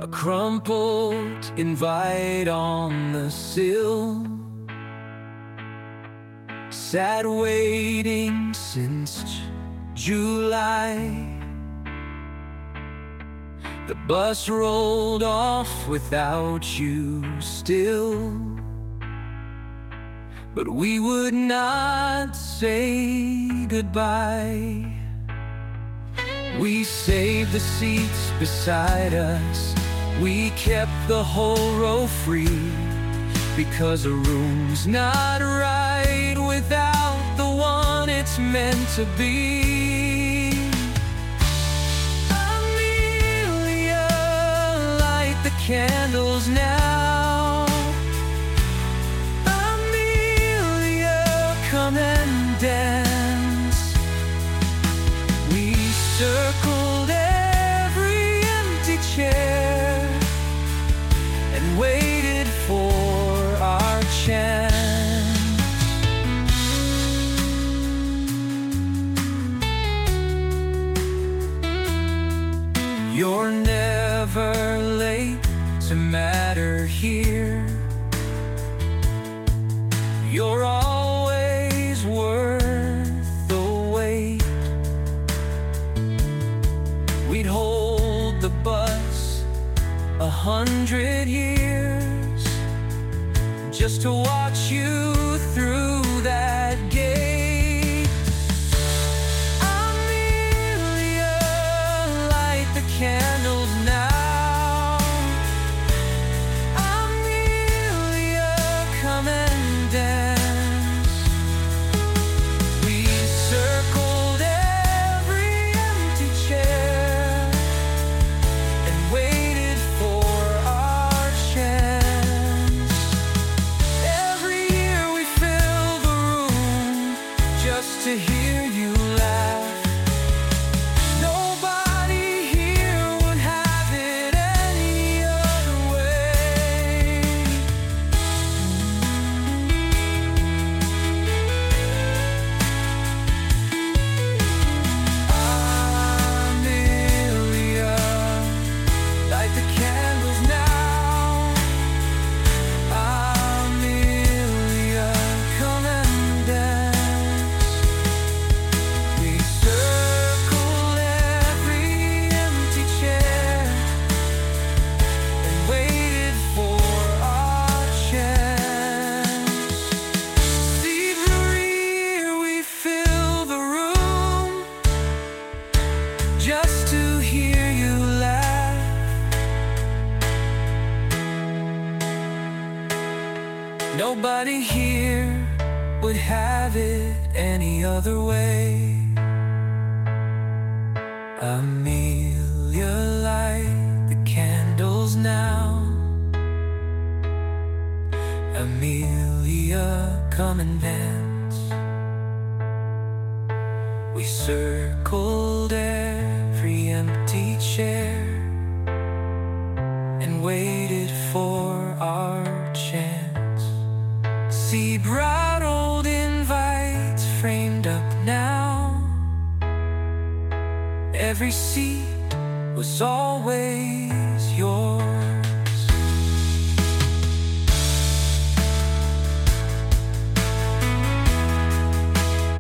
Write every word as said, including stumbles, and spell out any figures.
a crumpled invite on the sill. Sat waiting since July. The bus rolled off without you still, but we would not say goodbye. We saved the seats beside us, we kept the whole row free, because a room's not right without the one it's meant to be. Amelia, light the candles now. Amelia, come and dance. We circled every empty chair and waited for our chance. You're never late to matter here. You're always worth the wait. We'd hold the bus a hundred years just to watch you through that gate. Amelia, light the candles now. Amelia, come and dance. We circled every empty chair and waited for our chance. Every year we fill the room just to hear you laugh. Nobody here would have it any other way. Amelia, light the candles now. Amelia, come and dance. We circled every empty chair and waited for our chance. See, Marie, we fill the room just to hear you laugh. Nobody here would have it any other way. Amelia, light the candles now. Amelia, come and dance. We circled every empty chair and waited for our chance. See bright old invites framed up now. Every seat was always yours.